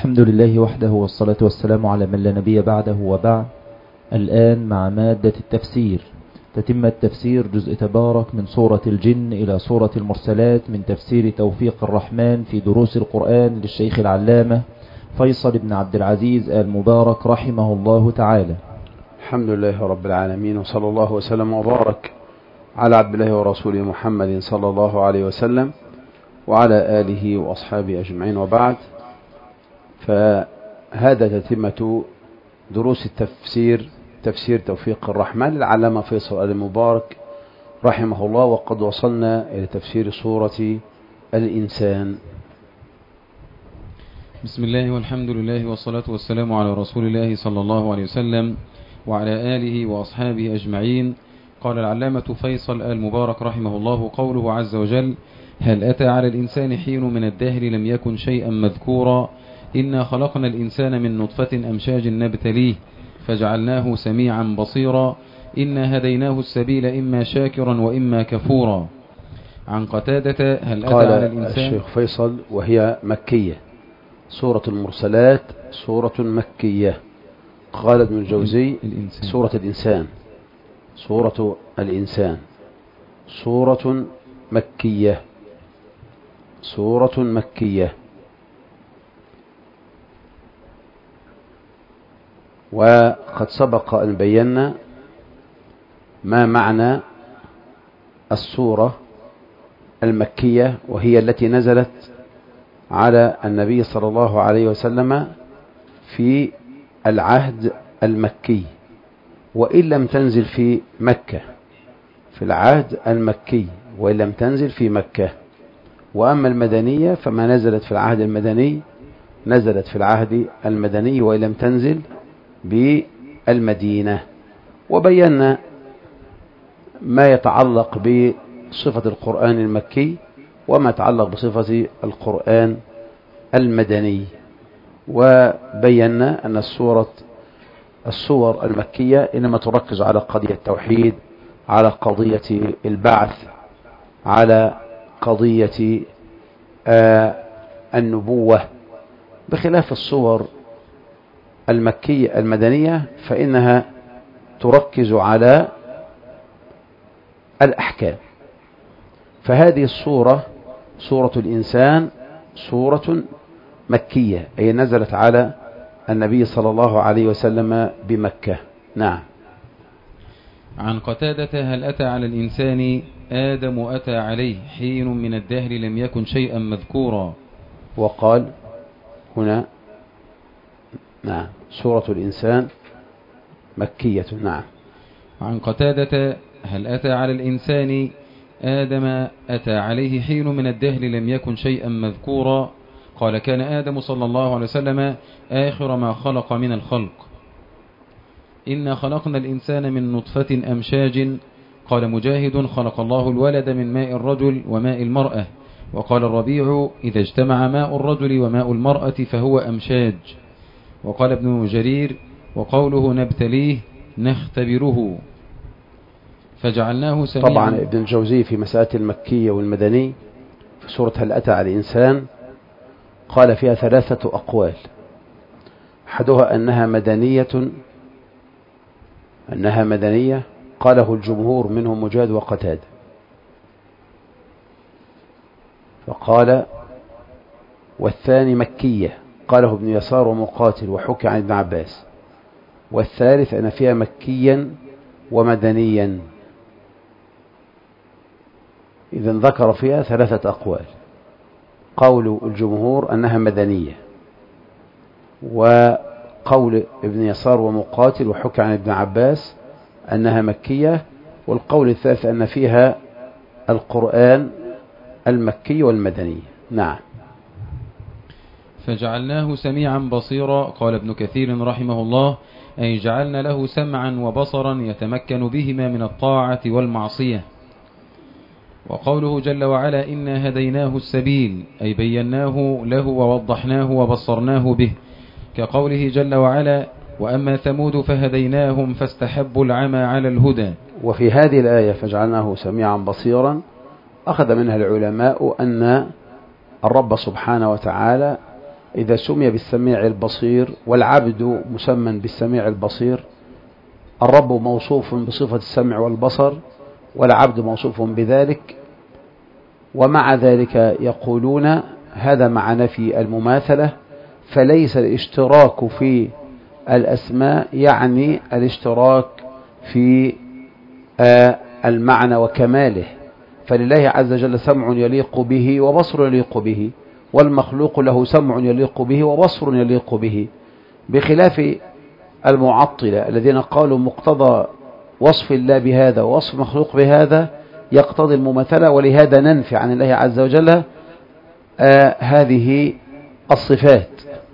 الحمد لله وحده والصلاة والسلام على من لا نبي بعده وبعد. الآن مع مادة التفسير، تتم التفسير جزء تبارك من سورة الجن إلى سورة المرسلات من تفسير توفيق الرحمن في دروس القرآن للشيخ العلامة فيصل بن عبد العزيز آل مبارك رحمه الله تعالى. الحمد لله رب العالمين، وصلى الله وسلم وبارك على عبد الله ورسوله محمد صلى الله عليه وسلم وعلى آله وأصحابه أجمعين، وبعد. فهذا تتمة دروس التفسير، تفسير توفيق الرحمن للعلامة فيصل آل مبارك رحمه الله، وقد وصلنا إلى تفسير سورة الإنسان. بسم الله والحمد لله والصلاة والسلام على رسول الله صلى الله عليه وسلم وعلى آله وأصحابه أجمعين. قال العلامة فيصل آل مبارك رحمه الله: قوله عز وجل: هل أتى على الإنسان حين من الدهر لم يكن شيئا مذكورا إنا خلقنا الإنسان من نطفة أمشاج نبتليه فجعلناه سميعا بصيرا إنا هديناه السبيل إما شاكرا وإما كفورا. عن قتادة: هل أتى على الإنسان. قال الشيخ فيصل: وهي مكية، سورة المرسلات سورة مكية. قال ابن الجوزي: سورة الإنسان، سورة الإنسان سورة مكية، سورة مكية. وقد سبق أن بينا ما معنى السورة المكية، وهي التي نزلت على النبي صلى الله عليه وسلم في العهد المكي، وإن لم تنزل في مكة، في العهد المكي وإن لم تنزل في مكة. وأما المدنية فما نزلت في العهد المدني نزلت في العهد المدني وإن لم تنزل بالمدينة. وبينا ما يتعلق بصفة القرآن المكي وما يتعلق بصفة القرآن المدني. وبينا أن السور المكية إنما تركز على قضية التوحيد، على قضية البعث، على قضية النبوة، بخلاف السور المكية المدنية فإنها تركز على الأحكام. فهذه السورة، سورة الإنسان، سورة مكية، أي نزلت على النبي صلى الله عليه وسلم بمكة. نعم. عن قتادة: هل أتى على الإنسان آدم أتى عليه حين من الدهر لم يكن شيئا مذكورا. وقال هنا نعم سورة الإنسان مكية. نعم. عن قتادة: هل أتى على الإنسان آدم أتى عليه حين من الدهر لم يكن شيئا مذكورا. قال: كان آدم صلى الله عليه وسلم آخر ما خلق من الخلق. إنا خلقنا الإنسان من نطفة أمشاج. قال مجاهد: خلق الله الولد من ماء الرجل وماء المرأة. وقال الربيع: إذا اجتمع ماء الرجل وماء المرأة فهو أمشاج. وقال ابن جرير: وقوله نبتليه نختبره فجعلناه سميعا. طبعا ابن الجوزي في مسألة المكية والمدني في سورة هل أتى على الإنسان قال فيها 3 أقوال. أحدها أنها مدنية قاله الجمهور منهم مجاهد وقتادة، فقال. والثاني مكية قاله ابن يسار ومقاتل وحكي عن ابن عباس. والثالث أن فيها مكيا ومدنيا. إذن ذكر فيها 3 أقوال. قول الجمهور أنها مدنية، وقول ابن يسار ومقاتل وحكي عن ابن عباس أنها مكية، والقول الثالث أن فيها القرآن المكي والمدني. نعم. فجعلناه سميعا بصيرا. قال ابن كثير رحمه الله: أي جعلنا له سمعا وبصرا يتمكن بهما من الطاعة والمعصية. وقوله جل وعلا: إنا هديناه السبيل، أي بيناه له ووضحناه وبصرناه به، كقوله جل وعلا: وأما ثمود فهديناهم فاستحبوا العمى على الهدى. وفي هذه الآية فجعلناه سميعا بصيرا أخذ منها العلماء أن الرب سبحانه وتعالى إذا سمي بالسميع البصير والعبد مسمى بالسميع البصير، الرب موصوف بصفة السمع والبصر والعبد موصوف بذلك، ومع ذلك يقولون هذا مع نفي المماثلة، فليس الاشتراك في الأسماء يعني الاشتراك في المعنى وكماله، فلله عز وجل سمع يليق به وبصر يليق به، والمخلوق له سمع يليق به وبصر يليق به، بخلاف المعطلة الذين قالوا مقتضى وصف الله بهذا ووصف مخلوق بهذا يقتضي المماثلة، ولهذا ننفي عن الله عز وجل هذه الصفات،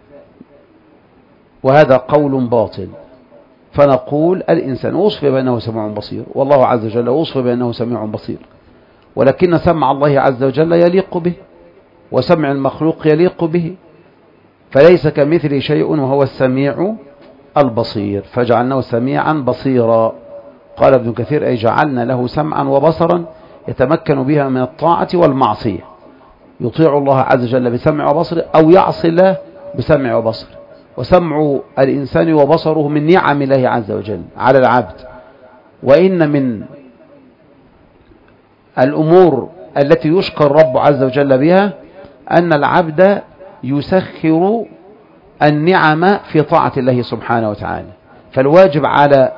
وهذا قول باطل. فنقول الإنسان وصف بأنه سميع بصير، والله عز وجل وصف بأنه سميع بصير، ولكن سمع الله عز وجل يليق به وسمع المخلوق يليق به، فليس كمثله شيء وهو السميع البصير، فجعلناه سميعا بصيرا. قال ابن كثير أي جعلنا له سمعا وبصرا يتمكن بها من الطاعة والمعصية، يطيع الله عز وجل بسمع وبصر أو يعصي الله بسمع وبصر. وسمع الإنسان وبصره من نعم الله عز وجل على العبد، وإن من الأمور التي يشكر الرب عز وجل بها أن العبد يسخر النعم في طاعة الله سبحانه وتعالى، فالواجب على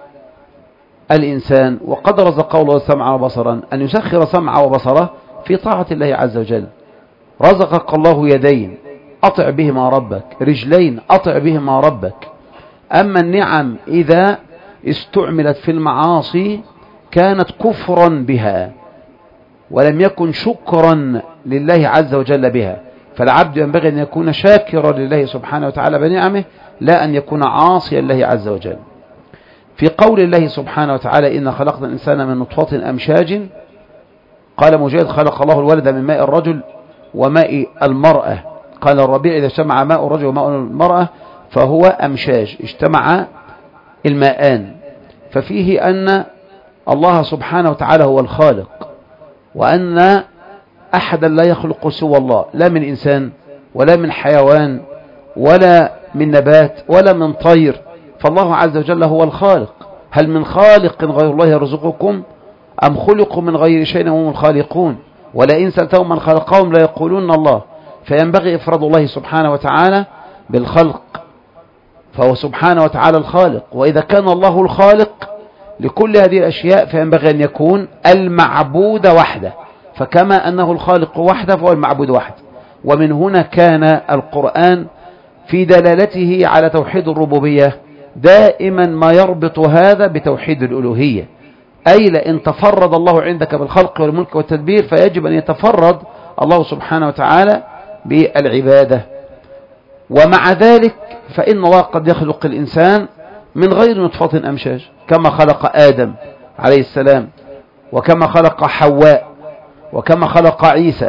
الإنسان وقد رزقه الله سمعا وبصرا أن يسخر سمعه وبصره في طاعة الله عز وجل. رزقك الله يدين أطع بهما ربك، رجلين أطع بهما ربك. أما النعم إذا استعملت في المعاصي كانت كفرا بها ولم يكن شكرا لله عز وجل بها، فالعبد ينبغي أن يكون شاكرا لله سبحانه وتعالى بنعمه، لا أن يكون عاصيا لله عز وجل. في قول الله سبحانه وتعالى إن خلقنا الإنسان من نطفة أمشاج، قال مجاهد خلق الله الولد من ماء الرجل وماء المرأة. قال الربيع إذا اجتمع ماء الرجل وماء المرأة فهو أمشاج، اجتمع الماءان، ففيه أن الله سبحانه وتعالى هو الخالق، وأن أحدا لا يخلق سوى الله، لا من إنسان ولا من حيوان ولا من نبات ولا من طير، فالله عز وجل هو الخالق. هل من خالق غير الله يرزقكم أم خلقوا من غير شيء وهم الخالقون؟ ولئن سألتهم من خلقهم لا يقولون الله. فينبغي إفراد الله سبحانه وتعالى بالخلق، فهو سبحانه وتعالى الخالق، وإذا كان الله الخالق لكل هذه الأشياء فينبغي أن يكون المعبود وحده، فكما أنه الخالق وحده فهو المعبود وحده. ومن هنا كان القرآن في دلالته على توحيد الربوبية دائما ما يربط هذا بتوحيد الألوهية، أي لئن تفرد الله عندك بالخلق والملك والتدبير فيجب أن يتفرد الله سبحانه وتعالى بالعبادة. ومع ذلك فإن الله قد يخلق الإنسان من غير نطفة أمشاج، كما خلق آدم عليه السلام، وكما خلق حواء، وكما خلق عيسى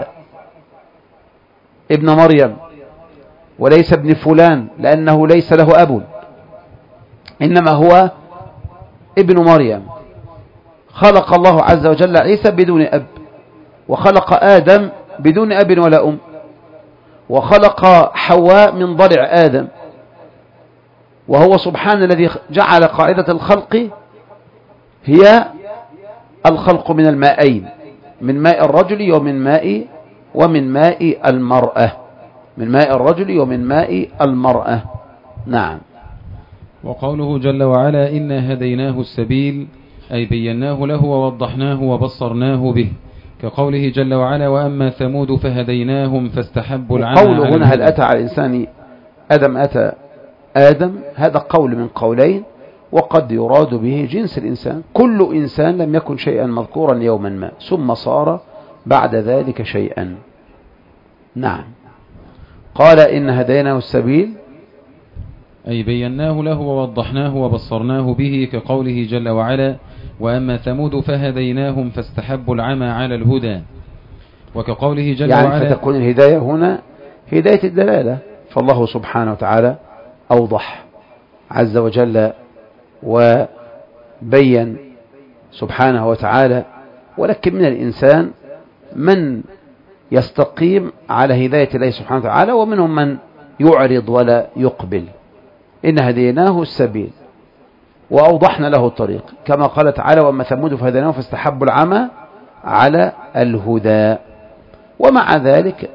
ابن مريم، وليس ابن فلان لأنه ليس له أب، إنما هو ابن مريم. خلق الله عز وجل عيسى بدون أب، وخلق آدم بدون أب ولا أم، وخلق حواء من ضلع آدم، وهو سبحان الذي جعل قاعدة الخلق هي الخلق من المائين، من ماء الرجل ومن ماء المرأة، من ماء الرجل ومن ماء المرأة. نعم. وقوله جل وعلا إنا هديناه السبيل أي بيناه له ووضحناه وبصرناه به، كقوله جل وعلا وأما ثمود فهديناهم فاستحبوا العمى. قوله هنا هل أتى على الإنسان أتى آدم، هذا قول من قولين، وقد يراد به جنس الإنسان، كل إنسان لم يكن شيئا مذكورا يوما ما ثم صار بعد ذلك شيئا. نعم. قال إن هديناه السبيل أي بيناه له ووضحناه وبصرناه به، كقوله جل وعلا وأما ثمود فهديناهم فاستحبوا العمى على الهدى، وكقوله جل وعلا يعني فتكون الهداية هنا هداية الدلالة، فالله سبحانه وتعالى أوضح عز وجل وبين سبحانه وتعالى، ولكن من الإنسان من يستقيم على هداية الله سبحانه وتعالى، ومنهم من يعرض ولا يقبل. إن هديناه السبيل وأوضحنا له الطريق، كما قال تعالى: وأما ثمود فهديناهم فاستحبوا العمى على الهدى. ومع ذلك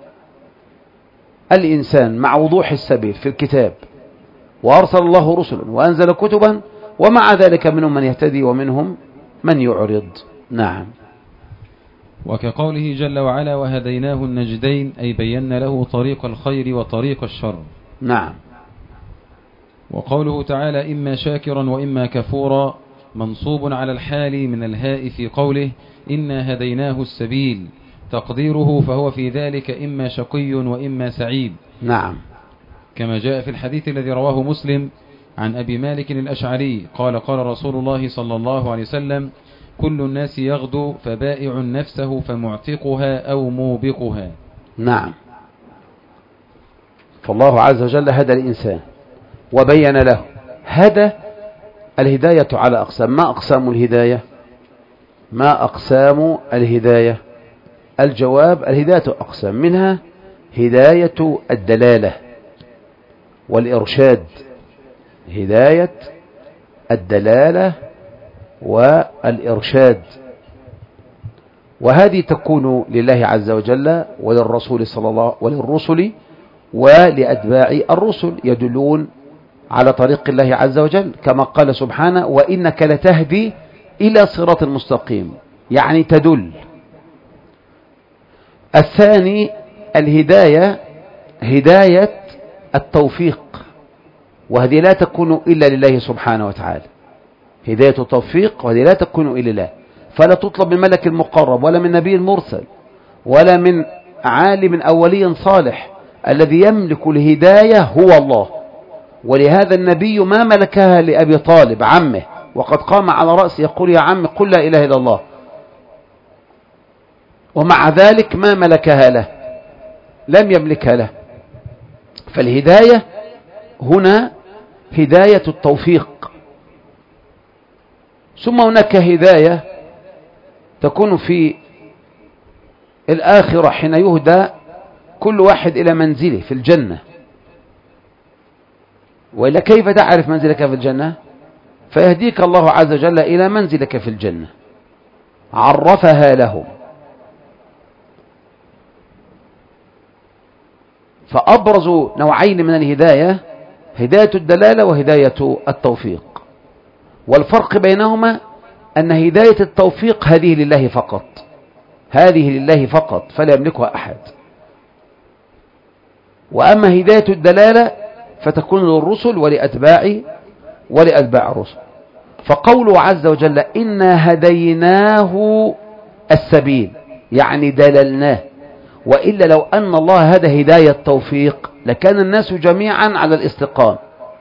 الإنسان مع وضوح السبيل في الكتاب، وأرسل الله رسلا وأنزل كتبا، ومع ذلك منهم من يهتدي ومنهم من يعرض. نعم. وكقوله جل وعلا: وهديناه النجدين، أي بينا له طريق الخير وطريق الشر. نعم. وقوله تعالى: إما شاكرا وإما كفورا، منصوب على الحال من الهاء في قوله: إنا هديناه السبيل، تقديره فهو في ذلك إما شقي وإما سعيد. نعم. كما جاء في الحديث الذي رواه مسلم عن أبي مالك الأشعري قال: قال رسول الله صلى الله عليه وسلم: كل الناس يغدو فبائع نفسه فمعتقها أو موبقها. نعم. فالله عز وجل هدى الإنسان وبين له. هدى الهداية على أقسام. ما أقسام الهداية؟ ما أقسام الهداية؟ الجواب: الهداية أقسام، منها هداية الدلالة والإرشاد، هداية الدلالة والإرشاد، وهذه تكون لله عز وجل وللرسول صلى الله وللرسل ولأتباع الرسل، يدلون على طريق الله عز وجل، كما قال سبحانه: وإنك لتهدي إلى صراط مستقيم، يعني تدل. الثاني الهداية، هداية التوفيق، وهذه لا تكون إلا لله سبحانه وتعالى. هداية التوفيق وهذه لا تكون إلا لله، فلا تطلب من ملك المقرب ولا من نبي المرسل ولا من عالم أو ولي صالح. الذي يملك الهداية هو الله، ولهذا النبي ما ملكها لأبي طالب عمه، وقد قام على رأسه يقول: يا عم قل لا إله إلا الله، ومع ذلك ما ملكها له، لم يملكها له. فالهداية هنا هداية التوفيق. ثم هناك هداية تكون في الآخرة حين يهدى كل واحد إلى منزله في الجنة. وإلا كيف تعرف منزلك في الجنة؟ فيهديك الله عز وجل إلى منزلك في الجنة، عرفها لهم. فأبرز نوعين من الهداية: هداية الدلالة وهداية التوفيق. والفرق بينهما أن هداية التوفيق هذه لله فقط، هذه لله فقط فلا يملكها أحد. وأما هداية الدلالة فتكون للرسل ولأتباع الرسل. فقوله عز وجل: إنا هديناه السبيل، يعني دللناه. وإلا لو أن الله هدى هداية توفيق لكان الناس جميعا على الاستقامة.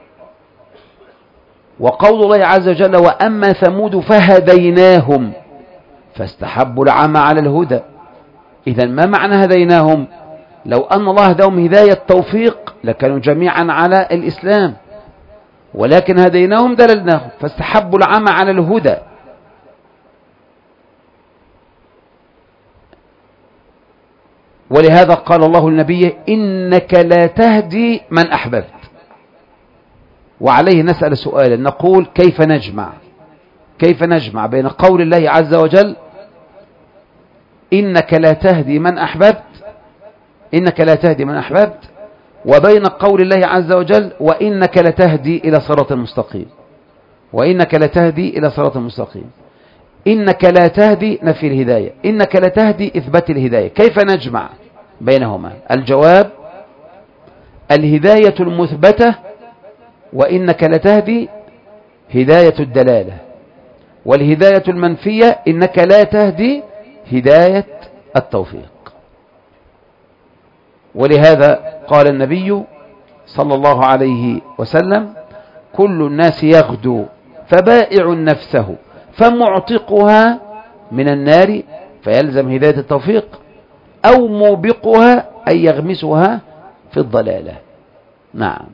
وقول الله عز وجل: وأما ثمود فهديناهم فاستحبوا العمى على الهدى. إذن ما معنى هديناهم؟ لو أن الله هداهم هداية توفيق لكانوا جميعا على الإسلام، ولكن هديناهم دللناهم فاستحبوا العمى على الهدى. ولهذا قال الله للنبي: إنك لا تهدي من أحببت. وعليه نسأل سؤالا، نقول: كيف نجمع بين قول الله عز وجل: إنك لا تهدي من أحببت، وبين قول الله عز وجل: وإنك لتهدي إلى صراط مستقيم. إنك لا تهدي نفي الهداية، إنك لا تهدي إثبات الهداية. كيف نجمع بينهما؟ الجواب: الهداية المثبتة وإنك لتهدي هداية الدلالة، والهداية المنفية إنك لا تهدي هداية التوفيق. ولهذا قال النبي صلى الله عليه وسلم: كل الناس يغدو فبائع نفسه فمعتقها من النار، فيلزم هداية التوفيق، أو موبقها أي يغمسها في الضلالة. نعم.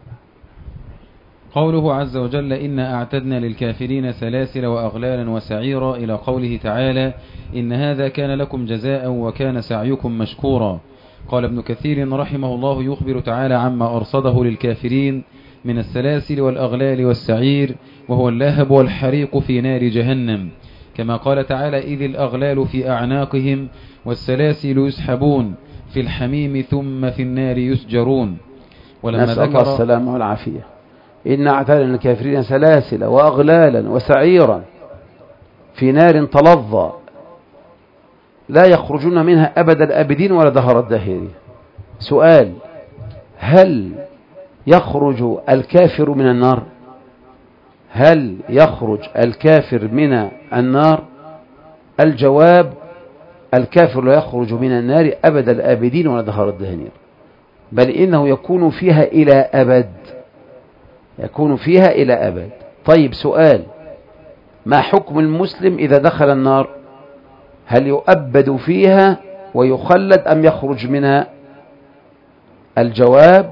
قوله عز وجل: إنا أعتدنا للكافرين سلاسل وأغلالا وسعيرا، إلى قوله تعالى: إن هذا كان لكم جزاء وكان سعيكم مشكورا. قال ابن كثير رحمه الله يخبر تعالى عما أرصده للكافرين من السلاسل والأغلال والسعير، وهو اللهب والحريق في نار جهنم، كما قال تعالى إذ الأغلال في أعناقهم والسلاسل يسحبون في الحميم ثم في النار يسجرون. ولما نسأل الله السلامة والعافية. إن أعتدنا للكافرين سلاسل وأغلالا وسعيرا في نار تلظى لا يخرجون منها أبد الأبدين ولا دهر الداهرين. سؤال: هل يخرج الكافر من النار؟ هل يخرج الكافر من النار؟ الجواب: الكافر لا يخرج من النار أبد الآبدين ولا دهر الداهرين، بل إنه يكون فيها إلى أبد، يكون فيها إلى أبد. طيب سؤال: ما حكم المسلم إذا دخل النار؟ هل يؤبد فيها ويخلد أم يخرج منها؟ الجواب: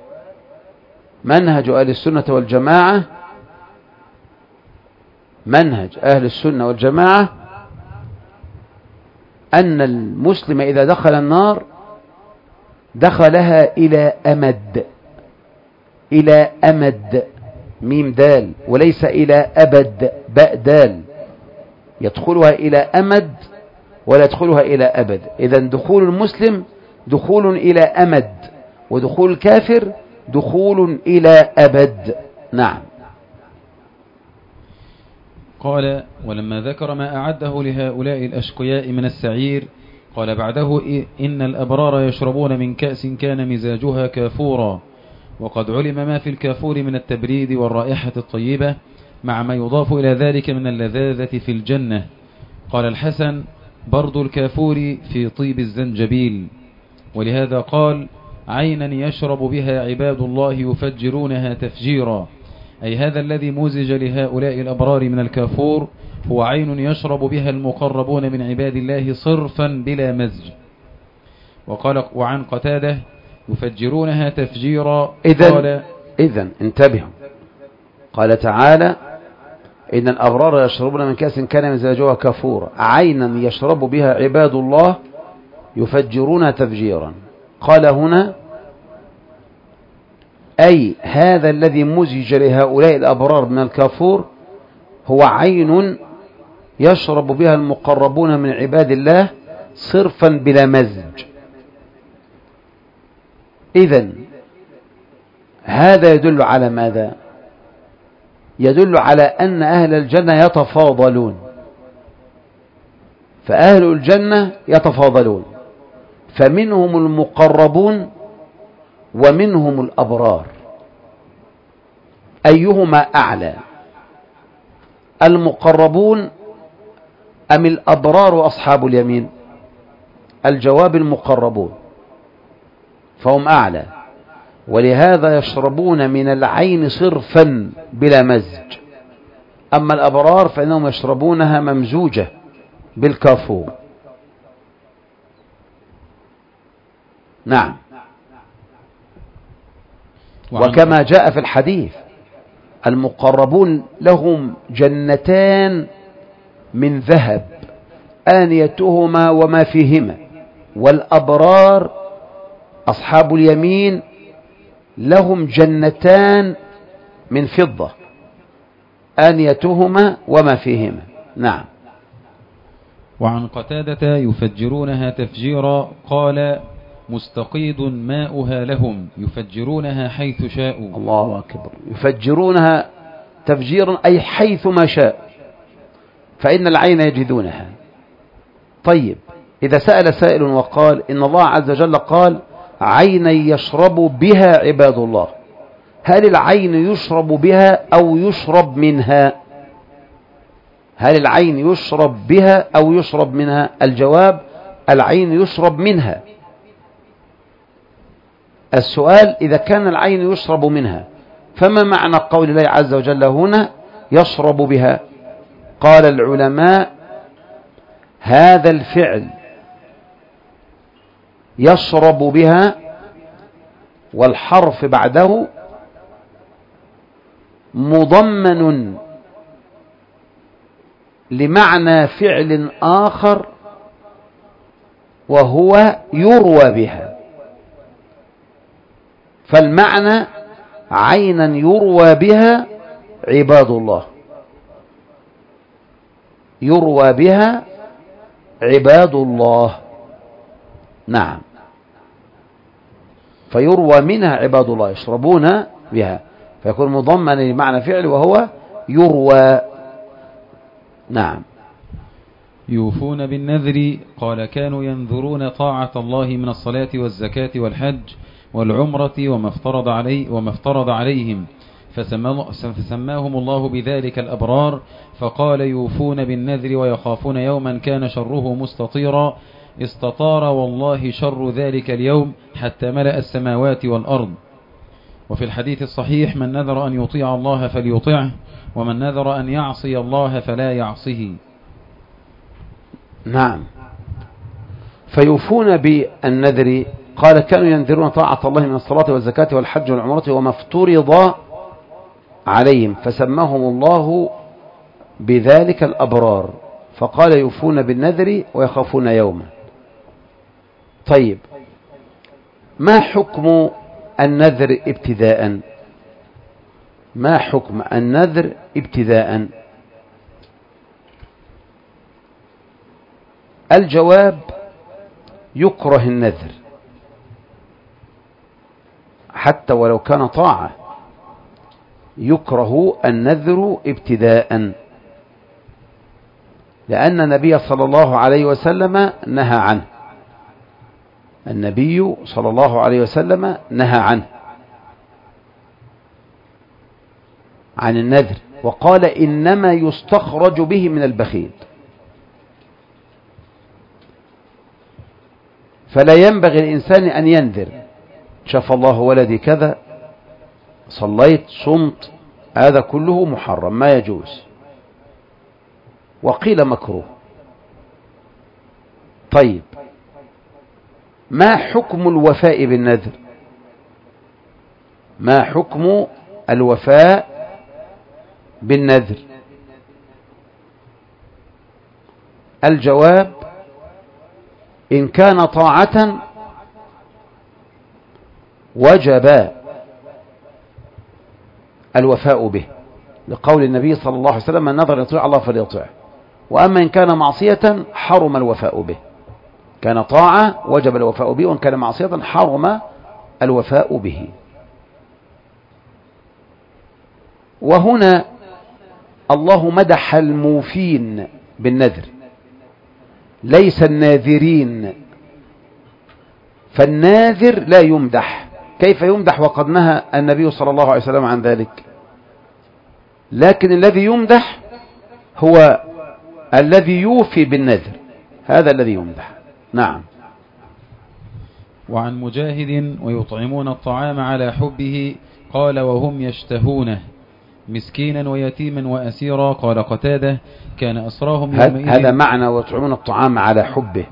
منهج أهل السنة والجماعة، منهج أهل السنة والجماعة أن المسلم إذا دخل النار دخلها إلى أمد، إلى أمد ميم دال، وليس إلى أبد باء دال، يدخلها إلى أمد ولا يدخلها إلى أبد. إذن دخول المسلم دخول إلى أمد، ودخول الكافر دخول إلى أبد. نعم. قال: ولما ذكر ما أعده لهؤلاء الأشقياء من السعير قال بعده: إن الأبرار يشربون من كأس كان مزاجها كافورا، وقد علم ما في الكافور من التبريد والرائحة الطيبة مع ما يضاف إلى ذلك من اللذاذة في الجنة. قال الحسن: برد الكافور في طيب الزنجبيل. ولهذا قال: عينا يشرب بها عباد الله يفجرونها تفجيرا، أي هذا الذي مزج لهؤلاء الأبرار من الكافور هو عين يشرب بها المقربون من عباد الله صرفا بلا مزج. وقال: وعن قتادة: يفجرونها تفجيرا. إذن انتبهوا، قال تعالى: إن الأبرار يشربون من كأس كان مزاجها كافورا، عينا يشرب بها عباد الله يفجرونها تفجيرا. قال هنا: أي هذا الذي مزج لهؤلاء الأبرار من الكافور هو عين يشرب بها المقربون من عباد الله صرفا بلا مزج. إذن هذا يدل على ماذا؟ يدل على أن أهل الجنة يتفاضلون، فأهل الجنة يتفاضلون، فمنهم المقربون ومنهم الأبرار، أيهما أعلى، المقربون أم الأبرار أصحاب اليمين؟ الجواب: المقربون، فهم أعلى، ولهذا يشربون من العين صرفا بلا مزج. أما الأبرار فإنهم يشربونها ممزوجة بالكافور. نعم. وكما جاء في الحديث: المقربون لهم جنتان من ذهب آنيتهما وما فيهما، والأبرار أصحاب اليمين لهم جنتان من فضة آنيتهما وما فيهما. نعم. وعن قتادة: يفجرونها تفجيرا. قال: مستقيد ماؤها لهم يفجرونها حيث شاءوا. الله أكبر. يفجرونها تفجيرا أي حيث ما شاء، فإن العين يجدونها. طيب، إذا سأل سائل وقال إن الله عز وجل قال: عينا يشرب بها عباد الله، هل العين يشرب بها أو يشرب منها؟ هل العين يشرب بها أو يشرب منها؟ الجواب: العين يشرب منها. السؤال: إذا كان العين يشرب منها فما معنى قول الله عز وجل هنا يشرب بها؟ قال العلماء: هذا الفعل يشرب بها والحرف بعده مضمن لمعنى فعل آخر وهو يروى بها. فالمعنى عينا يروى بها عباد الله، يروى بها عباد الله. نعم، فيروى منها عباد الله يشربون بها، فيكون مضمنا لمعنى فعل وهو يروى. نعم. يوفون بالنذر، قال كانوا ينذرون طاعة الله من الصلاة والزكاة والحج والعمرة وما افترض عليهم، فسماهم الله بذلك الأبرار، فقال يوفون بالنذر ويخافون يوما كان شره مستطيرا، استطار والله شر ذلك اليوم حتى ملأ السماوات والأرض. وفي الحديث الصحيح: من نذر أن يطيع الله فليطعه، ومن نذر أن يعصي الله فلا يعصه. نعم. فيوفون بالنذر، قال كانوا ينذرون طاعة الله من الصلاة والزكاة والحج والعمرة وما افترض عليهم، فسماهم الله بذلك الأبرار، فقال يوفون بالنذر ويخافون يوما. طيب، ما حكم النذر ابتداء؟ ما حكم النذر ابتداء؟ الجواب: يكره النذر حتى ولو كان طاعة، يكره النذر ابتداء، لأن النبي صلى الله عليه وسلم نهى عنه. النبي صلى الله عليه وسلم نهى عنه، عن النذر، وقال إنما يستخرج به من البخيل. فلا ينبغي الإنسان أن ينذر شاف الله ولدي كذا، صليت، صمت، هذا كله محرم ما يجوز، وقيل مكروه. طيب، ما حكم الوفاء بالنذر؟ ما حكم الوفاء بالنذر؟ الجواب: إن كان طاعة وجب الوفاء به، لقول النبي صلى الله عليه وسلم: من نذر يطيع الله فليطيعه. وأما إن كان معصية حرم الوفاء به. كان طاعة وجب الوفاء به، وإن كان معصية حرم الوفاء به. وهنا الله مدح الموفين بالنذر، ليس الناذرين، فالناذر لا يمدح. كيف يمدح وقد نهى النبي صلى الله عليه وسلم عن ذلك؟ لكن الذي يمدح هو الذي يوفي بالنذر، هذا الذي يمدح. نعم. وعن مجاهد: ويطعمون الطعام على حبه، قال وهم يشتهونه مسكينا ويتيما وأسيرا. قال قتادة: كان أسراهم يومئذ. هذا معنى ويطعمون الطعام على حبه.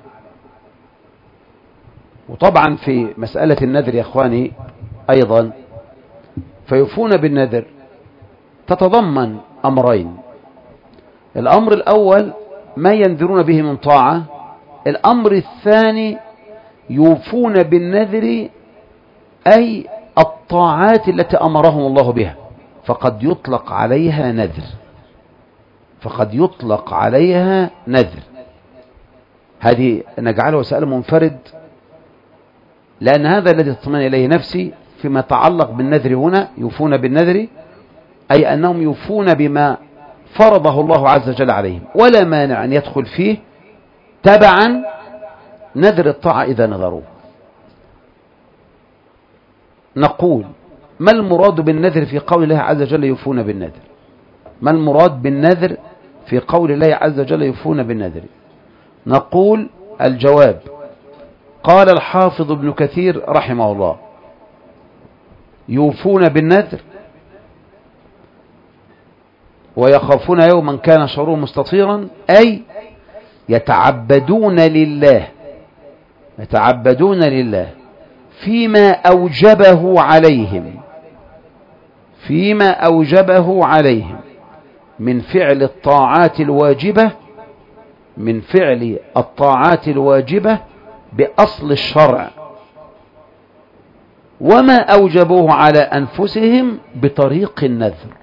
وطبعا في مسألة النذر يا أخواني أيضا، فيوفون بالنذر تتضمن أمرين. الأمر الأول ما ينذرون به من طاعة، الأمر الثاني يوفون بالنذر أي الطاعات التي أمرهم الله بها، فقد يطلق عليها نذر، فقد يطلق عليها نذر. هذه نجعله سؤال منفرد، لأن هذا الذي تطمئن إليه نفسي فيما يتعلق بالنذر. هنا يوفون بالنذر أي أنهم يوفون بما فرضه الله عز وجل عليهم، ولا مانع أن يدخل فيه تبعا نذر الطاعة إذا نذروه. نقول: ما المراد بالنذر في قول الله عز وجل يوفون بالنذر؟ ما المراد بالنذر في قول الله عز وجل يوفون بالنذر؟ نقول: الجواب: قال الحافظ ابن كثير رحمه الله: يوفون بالنذر ويخافون يوما كان شره مستطيرا، أي يتعبدون لله، يتعبدون لله فيما أوجبه عليهم، فيما أوجبه عليهم من فعل الطاعات الواجبة، من فعل الطاعات الواجبة بأصل الشرع، وما أوجبوه على أنفسهم بطريق النذر.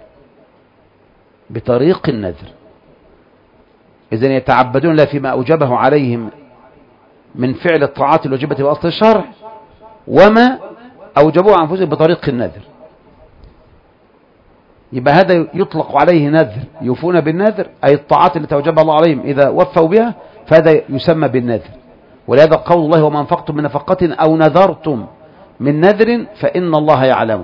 بطريق النذر. إذن يتعبدون لا فيما أوجبه عليهم من فعل الطاعات الواجبة بأصل الشرع، وما أوجبوه على أنفسهم بطريق النذر. يبقى هذا يطلق عليه نذر، يوفون بالنذر، أي الطاعات التي أوجبها الله عليهم إذا وفوا بها فهذا يسمى بالنذر. ولهذا قول الله: وما أنفقتم من نفقة أو نذرتم من نذر فإن الله يعلم.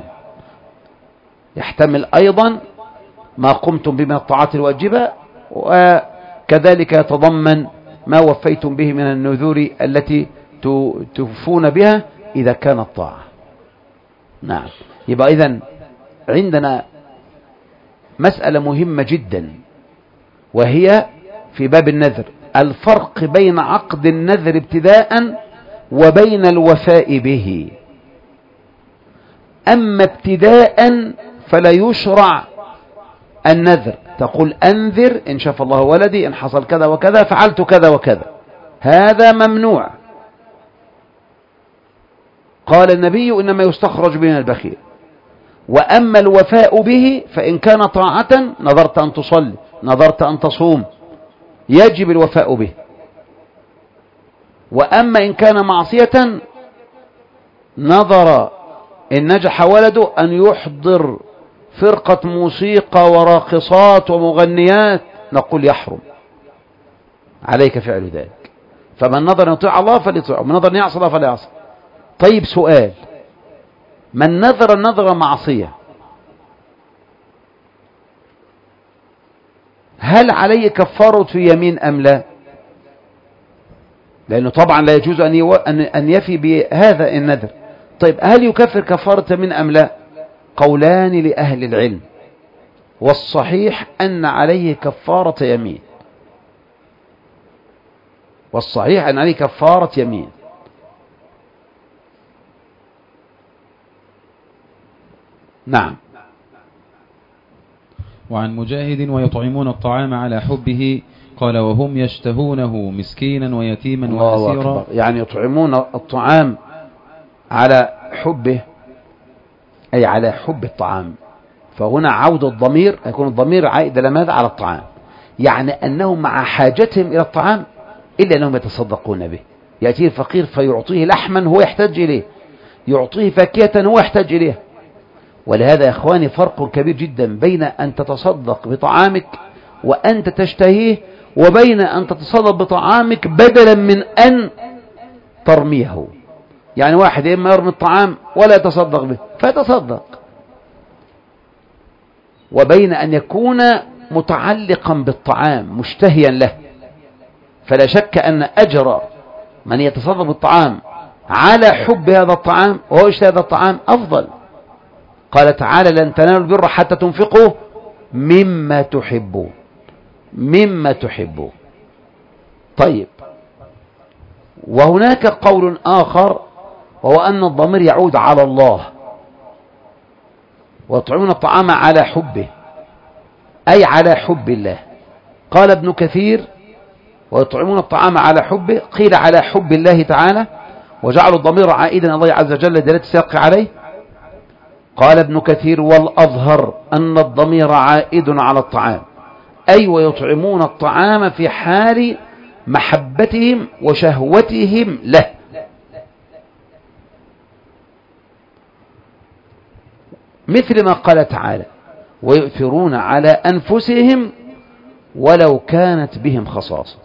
يحتمل أيضا ما قمتم به من الطاعات الواجبة، وكذلك يتضمن ما وفيتم به من النذور التي توفون بها إذا كانت طاعة. نعم. يبقى إذن عندنا مسألة مهمة جدا، وهي في باب النذر الفرق بين عقد النذر ابتداء وبين الوفاء به. أما ابتداء فلا يشرع النذر، تقول أنذر إن شاف الله ولدي، إن حصل كذا وكذا فعلت كذا وكذا، هذا ممنوع. قال النبي: إنما يستخرج من البخيل. وأما الوفاء به فإن كان طاعة، نظرت أن تصلي، نظرت أن تصوم، يجب الوفاء به. وأما إن كان معصية، نظر إن نجح ولده أن يحضر فرقة موسيقى وراقصات ومغنيات، نقول يحرم عليك فعل ذلك. فمن نظر أن يطيع الله فليطيع، ومن نظر أن يعصي الله فلا يعصي. طيب سؤال: من نظر معصية، هل عليه كفارة يمين أم لا؟ لأنه طبعا لا يجوز أن يفي بهذا النذر. طيب هل يكفر كفارة يمين أم لا؟ قولان لأهل العلم، والصحيح أن عليه كفارة يمين. والصحيح أن عليه كفارة يمين. نعم. وعن مجاهد: ويطعمون الطعام على حبه، قال: وهم يشتهونه مسكينا ويتيما وأسيرا. يعني يطعمون الطعام على حبه، أي على حب الطعام. فهنا عود الضمير، يكون الضمير عائد إلى ماذا؟ على الطعام. يعني أنهم مع حاجتهم إلى الطعام إلا أنهم يتصدقون به. يأتيه الفقير فيعطيه لحما هو يحتاج إليه، يعطيه فاكهة هو يحتاج إليه. ولهذا يا إخواني فرق كبير جدا بين أن تتصدق بطعامك وأنت تشتهيه، وبين أن تتصدق بطعامك بدلا من أن ترميه. يعني واحد إما يرمي الطعام ولا يتصدق به فيتصدق، وبين أن يكون متعلقا بالطعام مشتهيا له. فلا شك أن أجر من يتصدق بالطعام على حب هذا الطعام وهو يشتهي هذا الطعام أفضل. قال تعالى: لن تنالوا البر حتى تنفقوا مما تحبون. مما تحبون. طيب، وهناك قول آخر، وهو أن الضمير يعود على الله. ويطعمون الطعام على حبه، أي على حب الله. قال ابن كثير: ويطعمون الطعام على حبه، قيل على حب الله تعالى، وجعلوا الضمير عائدا الله عز وجل دلالة السياق عليه. قال ابن كثير: والأظهر أن الضمير عائد على الطعام، أي ويطعمون الطعام في حال محبتهم وشهوتهم له. مثل ما قال تعالى: ويؤثرون على أنفسهم ولو كانت بهم خصاصة.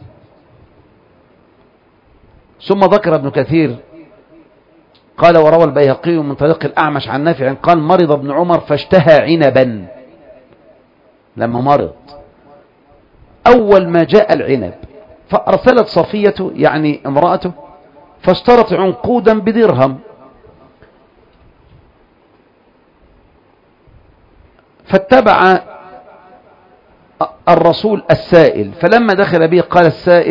ثم ذكر ابن كثير قال: وروى البيهقي من طريق الأعمش عن نافع قال: مرض ابن عمر فاشتهى عنبا. لما مرض أول ما جاء العنب فأرسلت صفية يعني امرأته فاشترت عنقودا بدرهم، فاتبع الرسول السائل، فلما دخل به قال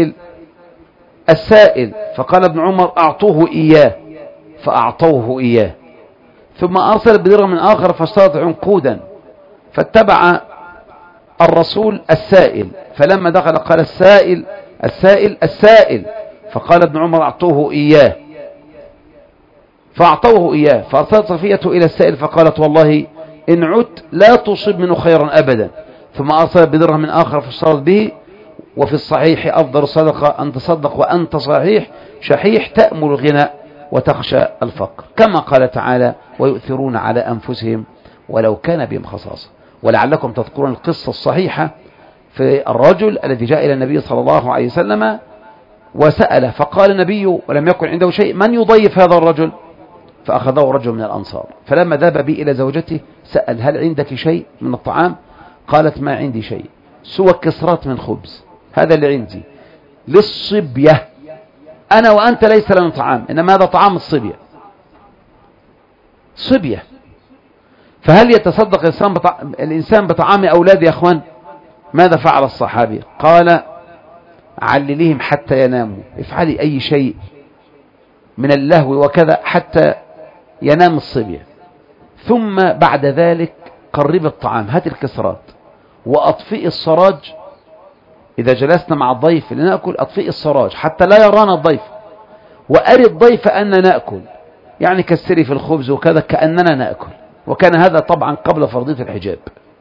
السائل فقال ابن عمر: أعطوه إياه، فأعطوه إياه. ثم أرسل بدرهم آخر فاشترط عنقودا، فاتبع الرسول السائل، فلما دخل قال السائل فقال ابن عمر: أعطوه إياه، فأعطوه إياه. فأرسلت صفية إلى السائل فقالت والله إن عدت لا تصب منه خيرا أبدا. ثم أرسلت بدرهم من آخر فاشترت به. وفي الصحيح أفضل الصدقة أن تصدق وأنت صحيح شحيح تأمل الغنى وتخشى الفقر، كما قال تعالى ويؤثرون على أنفسهم ولو كان بهم خصاصة. ولعلكم تذكرون القصة الصحيحة في الرجل الذي جاء إلى النبي صلى الله عليه وسلم وسأله، فقال النبي ولم يكن عنده شيء من يضيف هذا الرجل؟ فأخذه رجل من الأنصار. فلما ذهب بي إلى زوجته سأل هل عندك شيء من الطعام؟ قالت ما عندي شيء سوى كسرات من خبز، هذا اللي عندي للصبية، أنا وأنت ليس لنا طعام، إنما هذا طعام الصبية، صبية. فهل يتصدق الإنسان بطعام أولاده يا أخوان؟ ماذا فعل الصحابي؟ قال علليهم حتى يناموا، افعلي أي شيء من اللهو وكذا حتى ينام الصبية، ثم بعد ذلك قرب الطعام، هات الكسرات وأطفئ السراج. إذا جلسنا مع الضيف لنأكل أطفئ السراج حتى لا يرانا الضيف، وأري الضيف أننا نأكل، يعني كسري في الخبز وكذا كأننا نأكل. وكان هذا طبعا قبل فرضية الحجاب.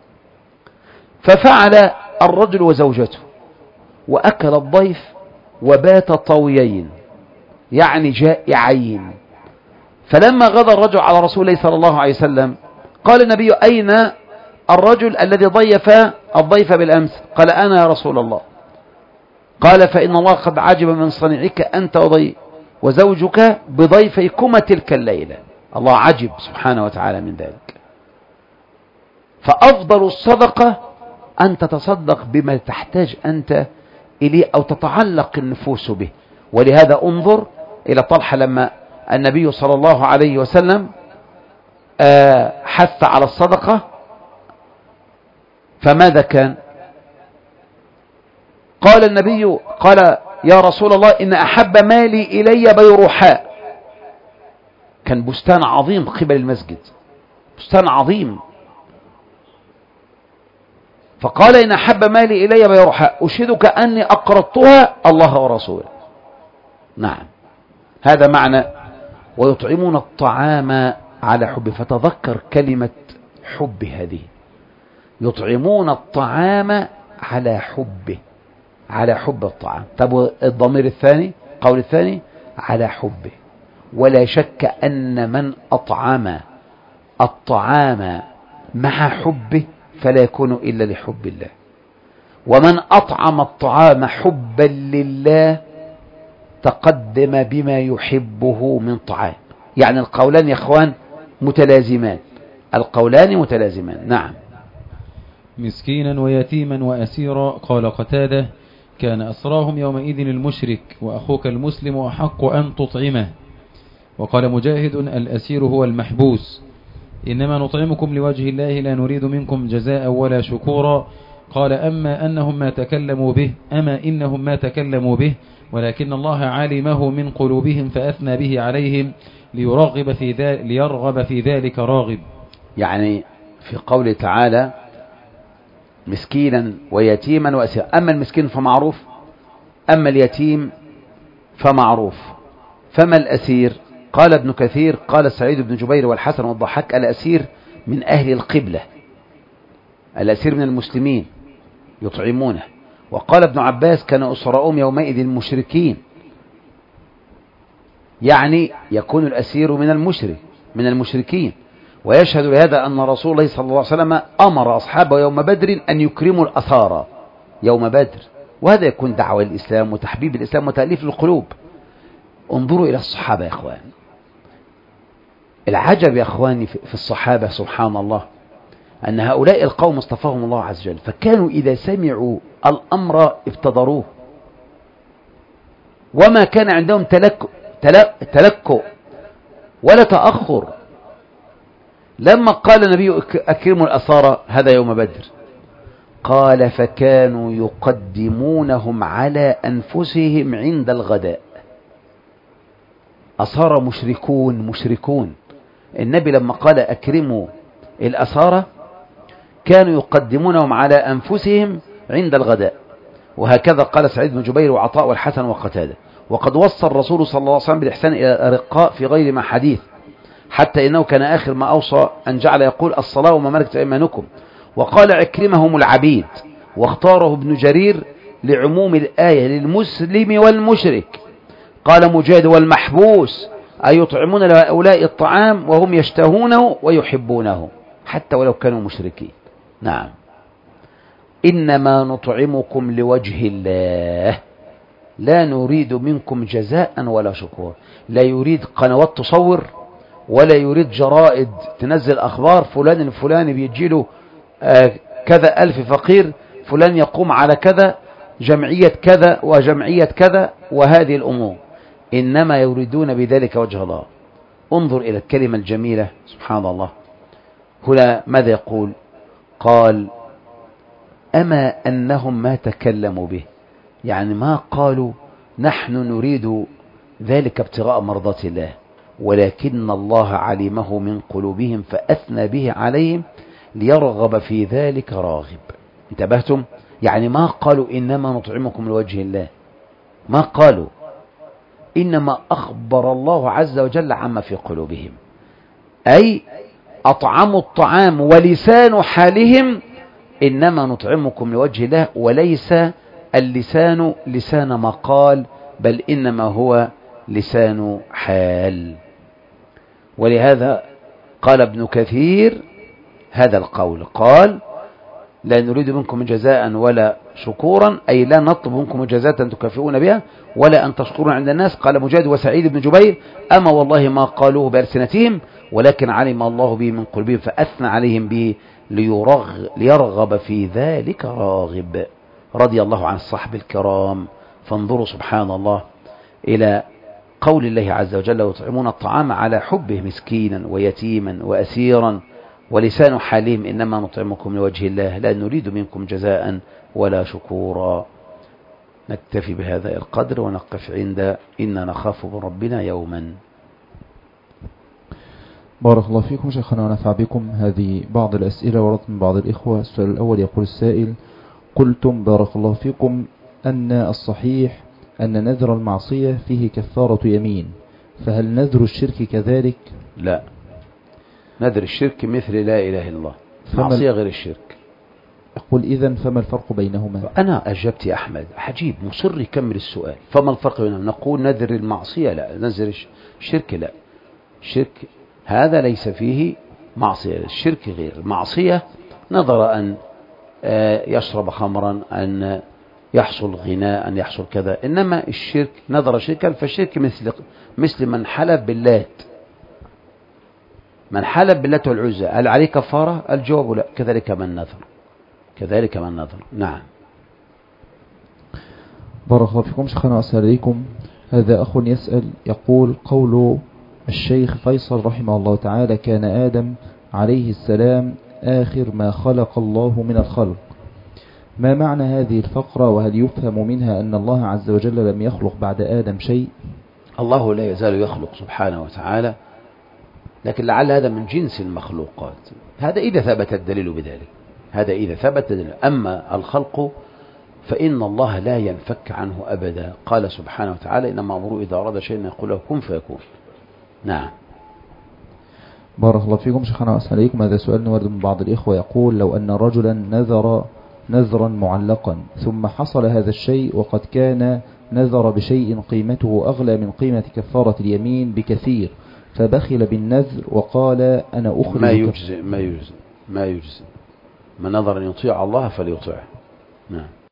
ففعل الرجل وزوجته وأكل الضيف وبات طويين يعني جائعين. فلما غدا الرجل على رسول الله صلى الله عليه وسلم قال النبي أين الرجل الذي ضيف الضيف بالأمس؟ قال أنا يا رسول الله. قال فإن الله قد عجب من صنيعك أنت وزوجك بضيفيكما تلك الليلة. الله عجب سبحانه وتعالى من ذلك. فأفضل الصدقة أن تتصدق بما تحتاج أنت إليه أو تتعلق النفوس به. ولهذا انظر إلى طلحة لما النبي صلى الله عليه وسلم حث على الصدقة، فماذا كان؟ قال النبي قال يا رسول الله إن أحب مالي إلي بيروحاء، كان بستان عظيم قبل المسجد، بستان عظيم. فقال إن أحب مالي إلي بيروحاء أشهدك أني أقرضتها الله ورسوله. نعم، هذا معنى ويطعمون الطعام على حبه. فتذكر كلمة حب هذه، يطعمون الطعام على حبه، على حب الطعام. طب الضمير الثاني، قول الثاني على حبه. ولا شك أن من أطعم الطعام مع حبه فلا يكون إلا لحب الله. ومن أطعم الطعام حبا لله تقدم بما يحبه من طعام. يعني القولان يا اخوان متلازمان، القولان متلازمان. نعم. مسكينا ويتيما وأسيرا. قال قتادة كان أسراهم يومئذ المشرك وأخوك المسلم أحق أن تطعمه. وقال مجاهد الأسير هو المحبوس. إنما نطعمكم لوجه الله لا نريد منكم جزاء ولا شكورا. قال أما إنهم ما تكلموا به ولكن الله علمه من قلوبهم فأثنى به عليهم ليرغب في ذلك راغب. يعني في قوله تعالى مسكينا ويتيما وأسيرا، أما المسكين فمعروف، أما اليتيم فمعروف، فما الأسير؟ قال ابن كثير قال سعيد بن جبير والحسن والضحاك الأسير من أهل القبلة، الأسير من المسلمين يطعمونه. وقال ابن عباس كان أسراؤهم يومئذ المشركين، يعني يكون الأسير من المشركين. ويشهد لهذا أن رسول الله صلى الله عليه وسلم أمر أصحابه يوم بدر أن يكرموا الأسارى يوم بدر، وهذا يكون دعوة الإسلام وتحبيب الإسلام وتأليف القلوب. انظروا إلى الصحابة يا أخوان، العجب يا أخواني في الصحابة سبحان الله أن هؤلاء القوم اصطفاهم الله عز وجل، فكانوا إذا سمعوا الأمر ابتدروه، وما كان عندهم تلكؤ ولا تأخر. لما قال النبي أكرموا الأسارى هذا يوم بدر، قال فكانوا يقدمونهم على أنفسهم عند الغداء. أسارى مشركون. النبي لما قال أكرموا الأسارى كانوا يقدمونهم على أنفسهم عند الغداء. وهكذا قال سعيد بن جبير وعطاء والحسن وقتادة. وقد وصى الرسول صلى الله عليه وسلم بالإحسان إلى الأرقاء في غير ما حديث، حتى إنه كان آخر ما أوصى أن جعل يقول الصلاة وما ملكت أيمانكم. وقال عكرمة هم العبيد، واختاره ابن جرير لعموم الآية للمسلم والمشرك. قال مجاهد والمحبوس أي يطعمون لهؤلاء الطعام وهم يشتهونه ويحبونه حتى ولو كانوا مشركين. نعم. إنما نطعمكم لوجه الله لا نريد منكم جزاء ولا شكور. لا يريد قنوات تصور، ولا يريد جرائد تنزل أخبار فلان الفلاني بيجيله كذا ألف فقير، فلان يقوم على كذا، جمعية كذا وجمعية كذا وهذه الأمور. إنما يريدون بذلك وجه الله. انظر إلى الكلمة الجميلة سبحان الله. هنا ماذا يقول؟ قال أما أنهم ما تكلموا به، يعني ما قالوا نحن نريد ذلك ابتغاء مرضات الله، ولكن الله علمه من قلوبهم فأثنى به عليهم ليرغب في ذلك راغب. انتبهتم؟ يعني ما قالوا إنما نطعمكم لوجه الله، ما قالوا، إنما أخبر الله عز وجل عما في قلوبهم، أي أطعموا الطعام ولسان حالهم إنما نطعمكم لوجه الله، وليس اللسان لسان مقال، بل إنما هو لسان حال. ولهذا قال ابن كثير هذا القول، قال لا نريد منكم جزاء ولا شكورا، أي لا نطلب منكم جزاء تكافئون بها ولا أن تشكرون عند الناس. قال مجاهد وسعيد بن جبير أما والله ما قالوه بألسنتهم ولكن علم الله به من قلوبهم فأثنى عليهم به ليرغب في ذلك راغب. رضي الله عن الصحب الكرام. فانظروا سبحان الله إلى قول الله عز وجل ويطعمون الطعام على حبه مسكينا ويتيما وأسيرا ولسان حالهم إنما نطعمكم لوجه الله لا نريد منكم جزاء ولا شكورا. نكتفي بهذا القدر ونقف عند إنا نخاف من ربنا يوما. بارك الله فيكم شيخنا ونفع بكم. هذه بعض الأسئلة وردت من بعض الإخوة. السؤال الأول يقول السائل: قلتم بارك الله فيكم أن الصحيح أن نذر المعصية فيه كفارة يمين، فهل نذر الشرك كذلك؟ لا، نذر الشرك مثل لا إله إلا الله، معصية غير الشرك. أقول إذن فما الفرق بينهما؟ أنا أجبت يا أحمد، عجيب مصر يكمل السؤال. فما الفرق بينهما؟ نقول نذر المعصية لا، نذر الشرك لا. الشرك هذا ليس فيه معصية، الشرك غير. المعصية نظر أن يشرب خمرا، أن يحصل غناء، أن يحصل كذا. إنما الشرك نظر شركا، فالشرك مثل من حلف باللات، من حلف باللات والعزى، هل عليه كفارة؟ الجواب لا، كذلك من نذر، كذلك من نذر. نعم. بارك الله فيكم شيخنا. أسأل عليكم، هذا أخ يسأل يقول: قول الشيخ فيصل رحمه الله تعالى كان آدم عليه السلام آخر ما خلق الله من الخلق، ما معنى هذه الفقرة؟ وهل يفهم منها أن الله عز وجل لم يخلق بعد آدم شيء؟ الله لا يزال يخلق سبحانه وتعالى، لكن لعل هذا من جنس المخلوقات، هذا إذا ثبت الدليل بذلك، هذا إذا ثبت الدليل. أما الخلق فإن الله لا ينفك عنه أبدا. قال سبحانه وتعالى: إنما أمره إذا أراد شيئا يقول له كن فيكون. نعم. بارك الله فيكم شيخنا. أسأل عليكم، هذا سؤال ورد من بعض الإخوة يقول: لو أن رجلا نذر نذرا معلقا ثم حصل هذا الشيء وقد كان نذر بشيء قيمته أغلى من قيمة كفارة اليمين بكثير، فبخل بالنذر وقال أنا أخرج ما يجزي من نظر أن يطيع الله فليطيعه. نعم.